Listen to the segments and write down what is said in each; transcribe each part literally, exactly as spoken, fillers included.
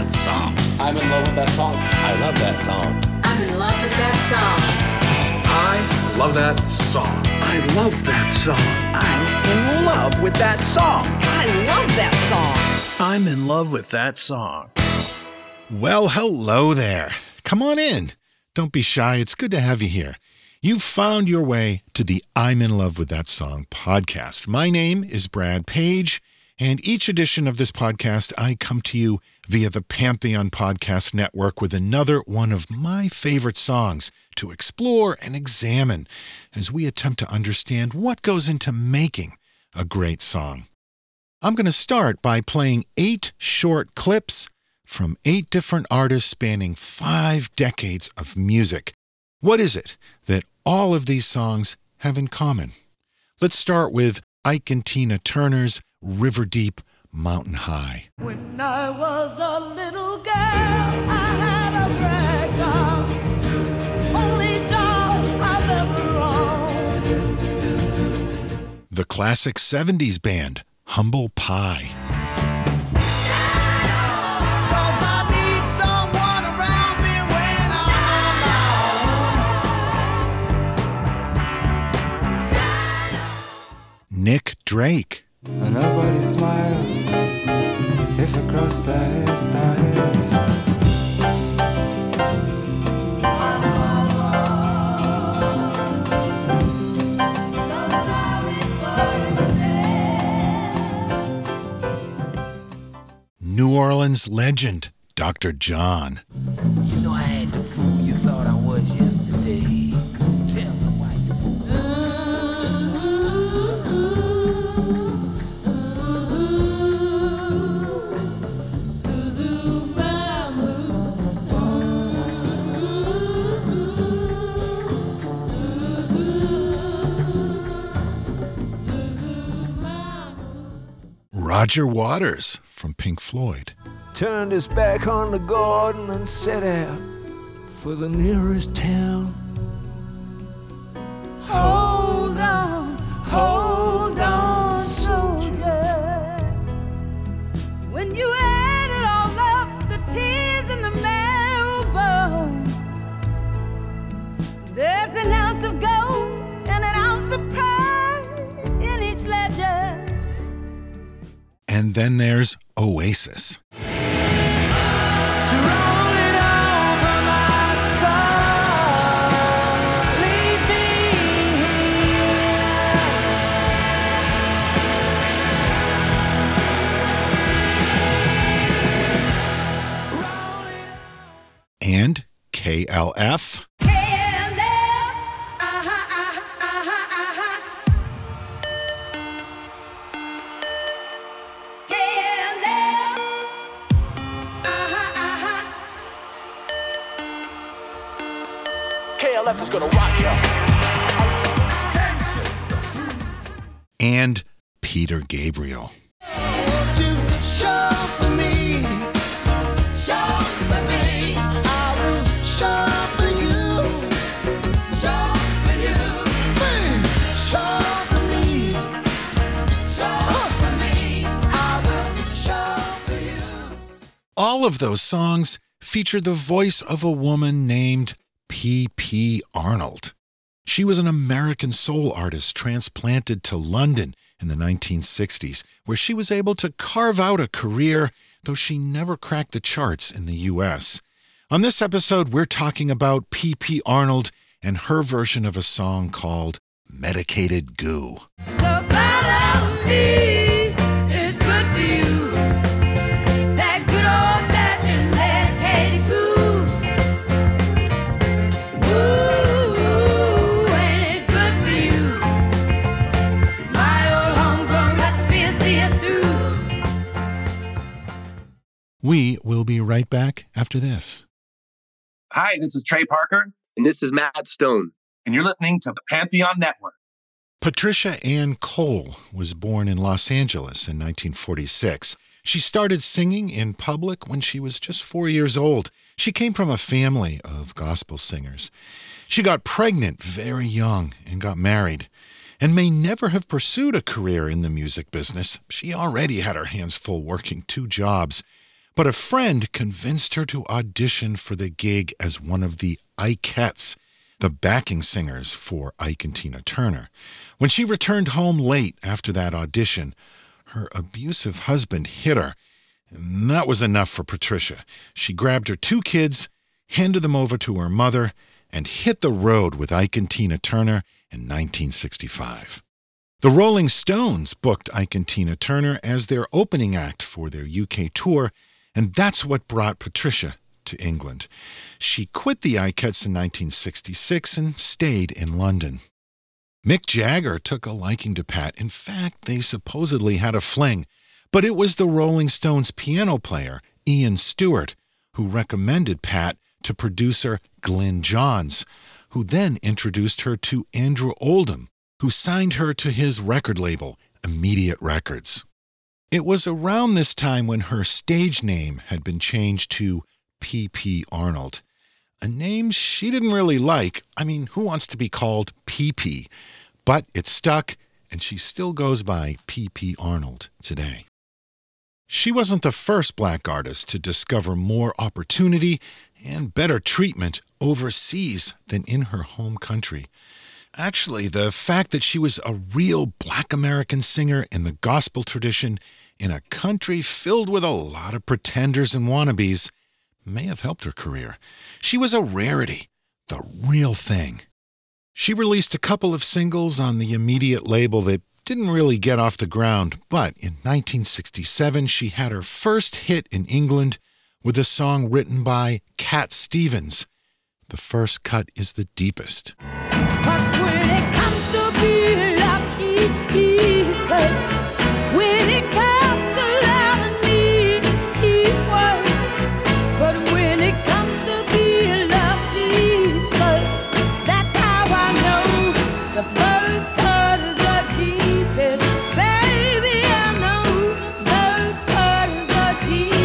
that song. I'm in love with that song. I love that song. I'm in love with that song. I love that song. I love that song. I'm in love with that song. I love that song. I'm in love with that song. Well, hello there. Come on in. Don't be shy. It's good to have you here. You've found your way to the I'm in love with that song podcast. My name is Brad Page, and each edition of this podcast, I come to you via the Pantheon Podcast Network with another one of my favorite songs to explore and examine as we attempt to understand what goes into making a great song. I'm going to start by playing eight short clips from eight different artists spanning five decades of music. What is it that all of these songs have in common? Let's start with Ike and Tina Turner's River Deep, Mountain High. When I was a little girl, I had a rag doll, only doll I've ever owned. The classic seventies band, Humble Pie. Nick Drake. Nobody smiles if you cross the hairstyles. New Orleans legend, Doctor John. You know I had the fool you thought I was yesterday. Tell me why you... Roger Waters from Pink Floyd. Turned his back on the garden and set out for the nearest town. Hold on, hold on, soldier. When you add it all up, the tears and the marrow bone, there's an ounce of gold and an ounce of pride in each ledger. And then there's Oasis. And K L F. K L F is gonna rock you. And Peter Gabriel. All of those songs feature the voice of a woman named P P Arnold. She was an American soul artist transplanted to London in the nineteen sixties, where she was able to carve out a career, though she never cracked the charts in the U S. On this episode, we're talking about P P Arnold and her version of a song called Medicated Goo. The part of me is good for you. That good old-fashioned medicated goo. Ooh, ain't it good for you? My old homegrown recipe is see it through. We will be right back after this. Hi, this is Trey Parker. And this is Matt Stone. And you're listening to the Pantheon Network. Patricia Ann Cole was born in Los Angeles in nineteen forty-six. She started singing in public when she was just four years old. She came from a family of gospel singers. She got pregnant very young and got married, and may never have pursued a career in the music business. She already had her hands full working two jobs. but a friend convinced her to audition for the gig as one of the Ikettes, the backing singers for Ike and Tina Turner. When she returned home late after that audition, her abusive husband hit her, and that was enough for Patricia. She grabbed her two kids, handed them over to her mother, and hit the road with Ike and Tina Turner in nineteen sixty-five. The Rolling Stones booked Ike and Tina Turner as their opening act for their U K tour, and that's what brought Patricia to England. She quit the Ikettes in nineteen sixty-six and stayed in London. Mick Jagger took a liking to Pat. In fact, they supposedly had a fling, but it was the Rolling Stones piano player, Ian Stewart, who recommended Pat to producer Glyn Johns, who then introduced her to Andrew Oldham, who signed her to his record label, Immediate Records. It was around this time when her stage name had been changed to P P Arnold, a name she didn't really like. I mean, who wants to be called P P? But it stuck, and she still goes by P P Arnold today. She wasn't the first black artist to discover more opportunity and better treatment overseas than in her home country. Actually, the fact that she was a real black American singer in the gospel tradition in a country filled with a lot of pretenders and wannabes may have helped her career. She was a rarity, the real thing. She released a couple of singles on the Immediate label that didn't really get off the ground, but in nineteen sixty-seven she had her first hit in England with a song written by Cat Stevens. The first cut is the deepest. Cause when it comes to being lucky, he's crazy. When it comes to loving me, he's worse. But when it comes to being lucky, he's crazy. That's how I know the first cut is the deepest. Baby, I know the first cut is the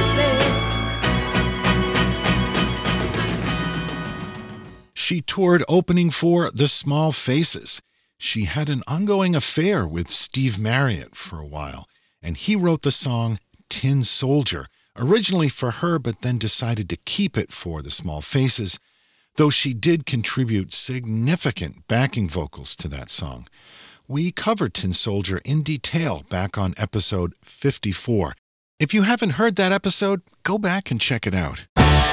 deepest. She toured opening for The Small Faces. She had an ongoing affair with Steve Marriott for a while, and he wrote the song Tin Soldier, originally for her but then decided to keep it for The Small Faces, though she did contribute significant backing vocals to that song. We covered Tin Soldier in detail back on episode fifty-four. If you haven't heard that episode, go back and check it out.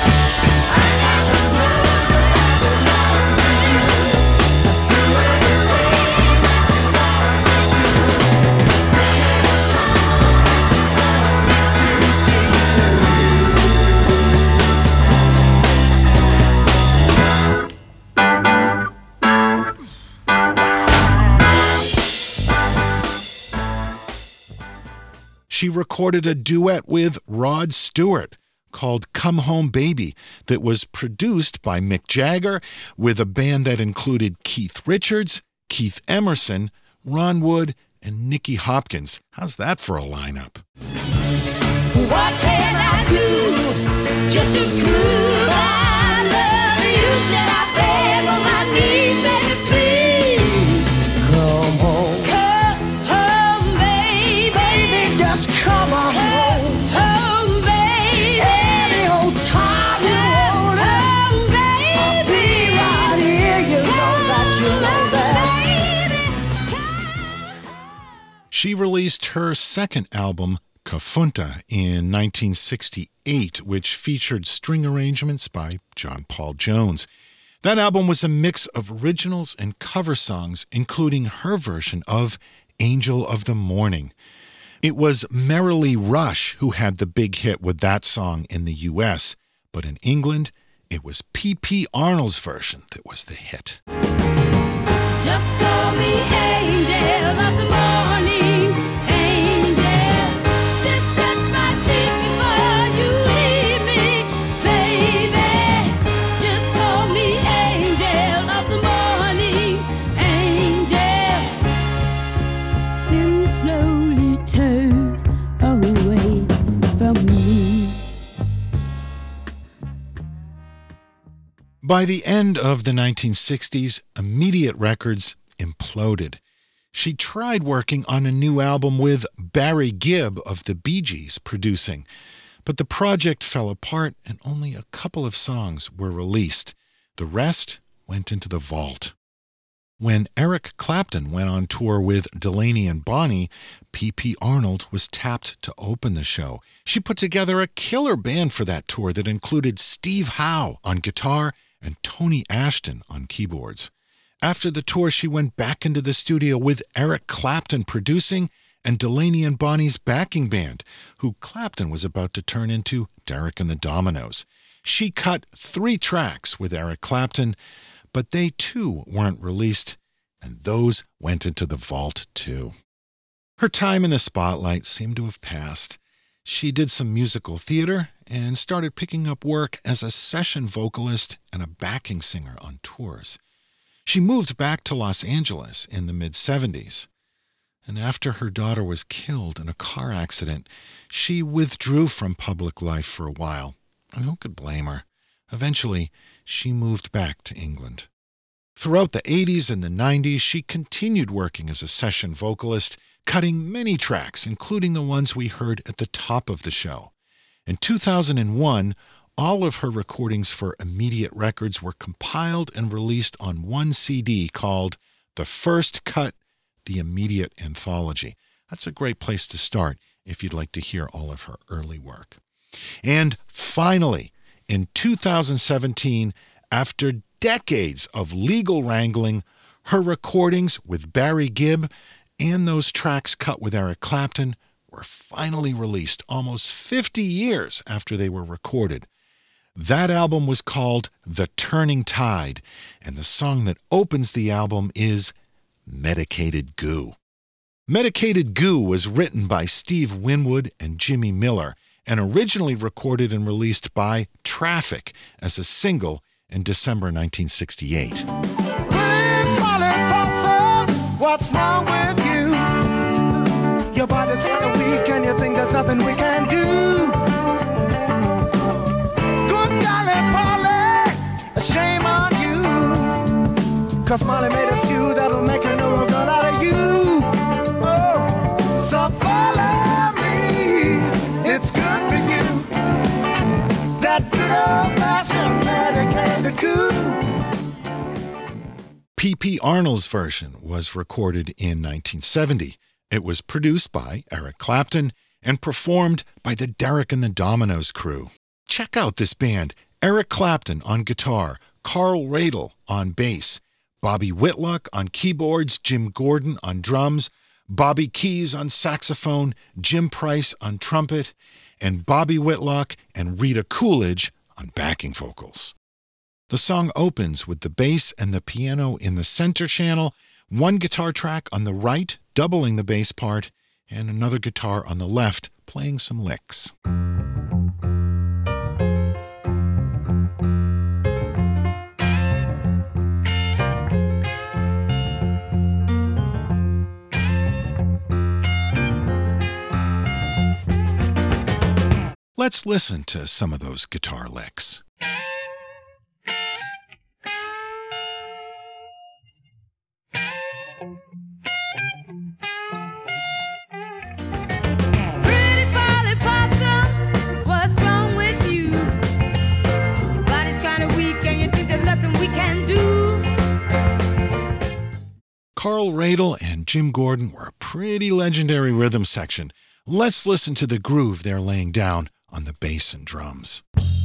She recorded a duet with Rod Stewart called Come Home Baby that was produced by Mick Jagger with a band that included Keith Richards, Keith Emerson, Ron Wood, and Nicky Hopkins. How's that for a lineup? What can I do just to prove I love you? Should I beg on my knees, baby, please? Come home. Come home, baby. Baby, just come on home. Home, baby. Any old time you want it. Home, baby. I'll be right here. You know that, you know that. She released her second album, Kafunta, in nineteen sixty-eight, which featured string arrangements by John Paul Jones. That album was a mix of originals and cover songs, including her version of Angel of the Morning. It was Merrily Rush who had the big hit with that song in the U S, but in England, it was P P Arnold's version that was the hit. Just call me Angel of the Morning, Angel. Just touch my cheek before you leave me, baby. Just call me Angel of the Morning, Angel. Then slowly turn away from me. By the end of the nineteen sixties, Immediate Records imploded. She tried working on a new album with Barry Gibb of the Bee Gees producing, But the project fell apart and only a couple of songs were released. The rest went into the vault. When Eric Clapton went on tour with Delaney and Bonnie, P P Arnold was tapped to open the show. She put together a killer band for that tour that included Steve Howe on guitar and Tony Ashton on keyboards. After the tour, she went back into the studio with Eric Clapton producing and Delaney and Bonnie's backing band, who Clapton was about to turn into Derek and the Dominos. She cut three tracks with Eric Clapton, but they too weren't released, and those went into the vault too. Her time in the spotlight seemed to have passed. She did some musical theater and started picking up work as a session vocalist and a backing singer on tours. She moved back to Los Angeles in the mid-seventies, and after her daughter was killed in a car accident, she withdrew from public life for a while. And who could blame her? Eventually, she moved back to England. Throughout the eighties and the nineties, she continued working as a session vocalist, cutting many tracks, including the ones we heard at the top of the show. In two thousand one, all of her recordings for Immediate Records were compiled and released on one C D called The First Cut, The Immediate Anthology. That's a great place to start if you'd like to hear all of her early work. And finally, in two thousand seventeen, after decades of legal wrangling, her recordings with Barry Gibb and those tracks cut with Eric Clapton were finally released almost fifty years after they were recorded. That album was called The Turning Tide, and the song that opens the album is Medicated Goo. Medicated Goo was written by Steve Winwood and Jimmy Miller, and originally recorded and released by Traffic as a single in December nineteen sixty-eight. What's wrong with you? Your body's kind of weak and you think there's nothing we can do. Good golly, Polly, shame on you. Cause Molly made a stew that'll make you know a good out of you. Oh, so follow me, it's good for you. That good old-fashioned medicated goo. P P Arnold's version was recorded in nineteen seventy. It was produced by Eric Clapton and performed by the Derek and the Dominos crew. Check out this band: Eric Clapton on guitar, Carl Radle on bass, Bobby Whitlock on keyboards, Jim Gordon on drums, Bobby Keys on saxophone, Jim Price on trumpet, and Bobby Whitlock and Rita Coolidge on backing vocals. The song opens with the bass and the piano in the center channel, one guitar track on the right doubling the bass part, and another guitar on the left playing some licks. Let's listen to some of those guitar licks. Carl Radle and Jim Gordon were a pretty legendary rhythm section. Let's listen to the groove they're laying down on the bass and drums.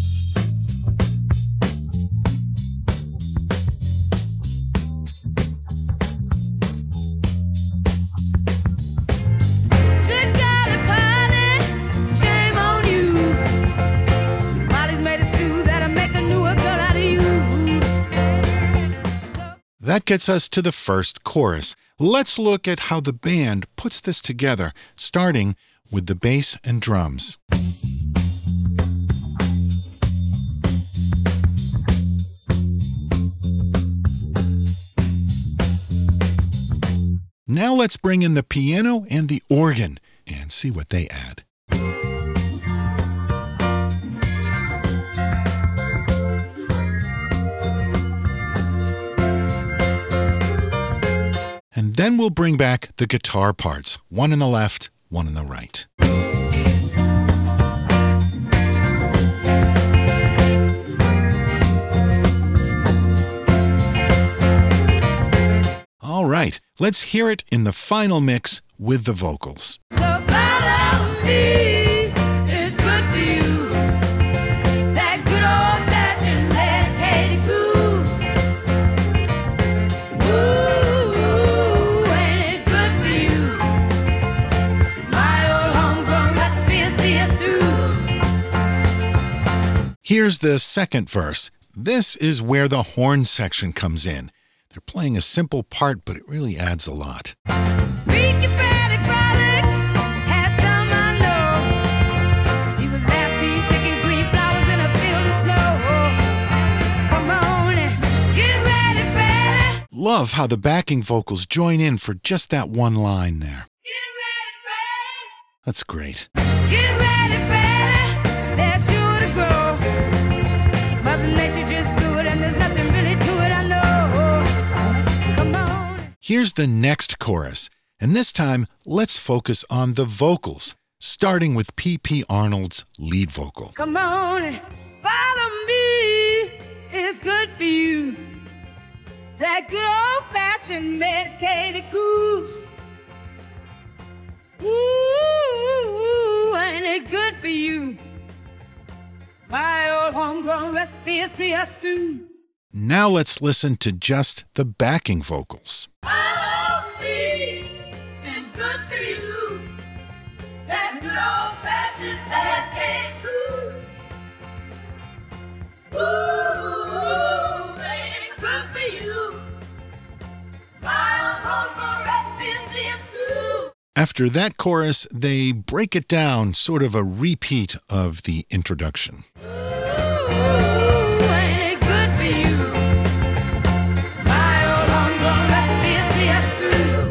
That gets us to the first chorus. Let's look at how the band puts this together, starting with the bass and drums. Now let's bring in the piano and the organ and see what they add. And then we'll bring back the guitar parts, one on the left, one on the right. Let's hear it in the final mix with the vocals. So follow me, it's good for you. That good old-fashioned medicated groove. Ooh, ain't it good for you? My old homegrown recipe will see it through. Here's the second verse. This is where the horn section comes in. They're playing a simple part, but it really adds a lot. Read your Braddock frolic, had some I know. He was last seen picking green flowers in a field of snow. Come on and get ready, Braddock. Love how the backing vocals join in for just that one line there. Get ready, Braddock. That's great. Get ready, Braddock. They're sure to grow. Mother Nature just blew it and there's nothing really to it, I know. Come on. Here's the next chorus, and this time let's focus on the vocals, starting with P P Arnold's lead vocal. Come on and follow me. It's good for you. That good old-fashioned medicated groove. Ooh, ain't it good for you? My old homegrown recipe will see us through. Now let's listen to just the backing vocals. Follow me, it's good for you. That good old-fashioned medicated groove. Ooh, ain't it good for you? My old homegrown recipe will see us through. After that chorus, they break it down, sort of a repeat of the introduction. Ooh, ain't it good for you? My old homegrown recipe will see us through.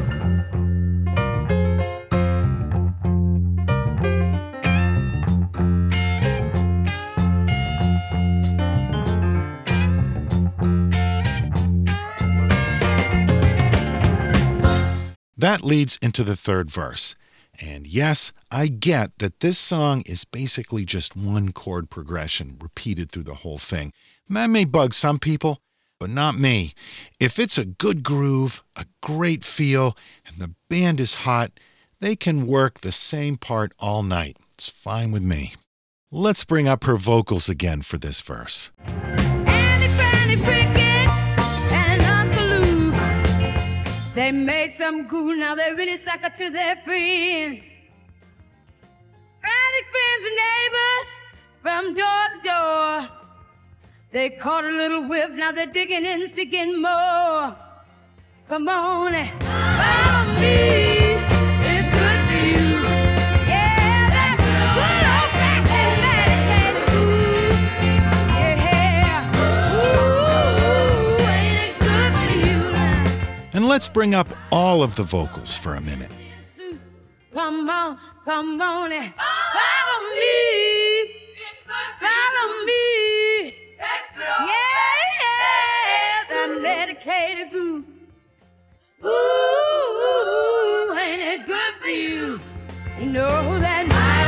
That leads into the third verse. And yes, I get that this song is basically just one chord progression repeated through the whole thing. That may bug some people, but not me. If it's a good groove, a great feel, and the band is hot, they can work the same part all night. It's fine with me. Let's bring up her vocals again for this verse. Andy, Fanny, Cricket, and Uncle Lou. They made some goo, now they really sucker to their friends. Frantic friends and neighbors from door to door. They caught a little whiff, now they're digging in, seeking more. Come on and follow me. It's good for you. Yeah, that's good old-fashioned medicated groove. Yeah. Ooh, ain't it good for you? And let's bring up all of the vocals for a minute. Come on, come on and follow me. Follow me. Yeah, yeah, that medicated groove. Ooh, ain't it good for you? You know that my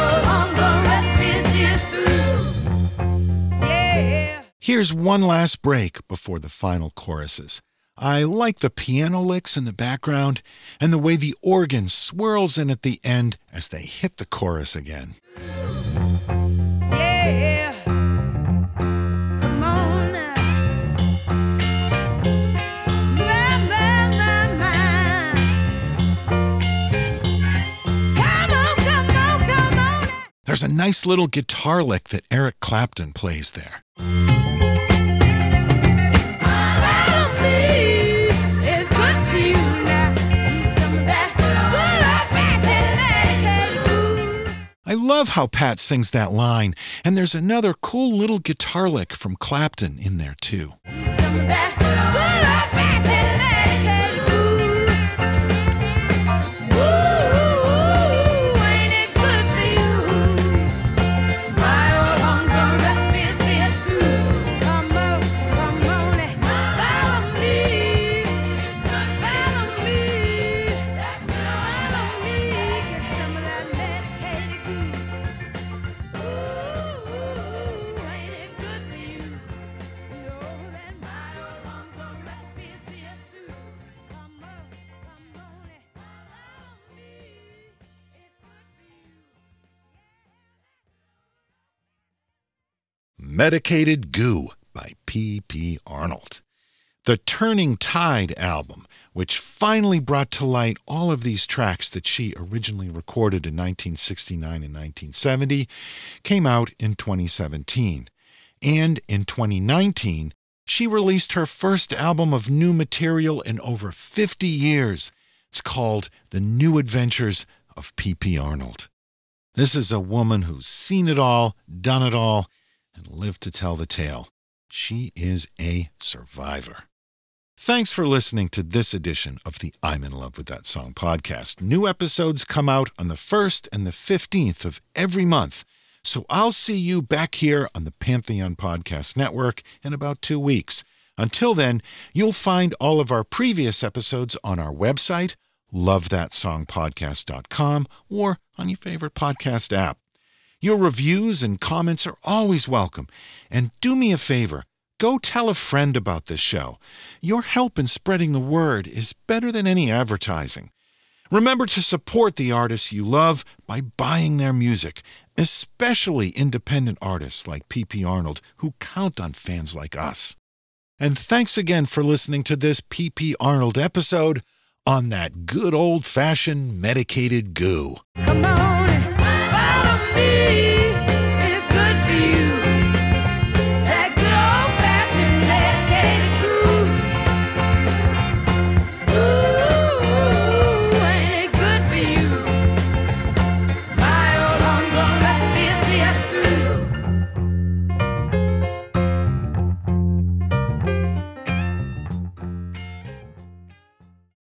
old homegrown recipe is here through. Yeah. Here's one last break before the final choruses. I like the piano licks in the background and the way the organ swirls in at the end as they hit the chorus again. Yeah. Come on now. My, my, my, my. Come on, come on, come on. There's a nice little guitar lick that Eric Clapton plays there. I love how Pat sings that line, and there's another cool little guitar lick from Clapton in there too. Medicated Goo by P P Arnold. The Turning Tide album, which finally brought to light all of these tracks that she originally recorded in nineteen sixty-nine and nineteen seventy, came out in twenty seventeen. And in twenty nineteen, she released her first album of new material in over fifty years. It's called The New Adventures of P P Arnold. This is a woman who's seen it all, done it all, and lived to tell the tale. She is a survivor. Thanks for listening to this edition of the I'm in Love with That Song podcast. New episodes come out on the first and the fifteenth of every month, so I'll see you back here on the Pantheon Podcast Network in about two weeks. Until then, you'll find all of our previous episodes on our website, love that song podcast dot com, or on your favorite podcast app. Your reviews and comments are always welcome. And do me a favor, go tell a friend about this show. Your help in spreading the word is better than any advertising. Remember to support the artists you love by buying their music, especially independent artists like P P Arnold, who count on fans like us. And thanks again for listening to this P P Arnold episode on that good old-fashioned medicated goo. Come on.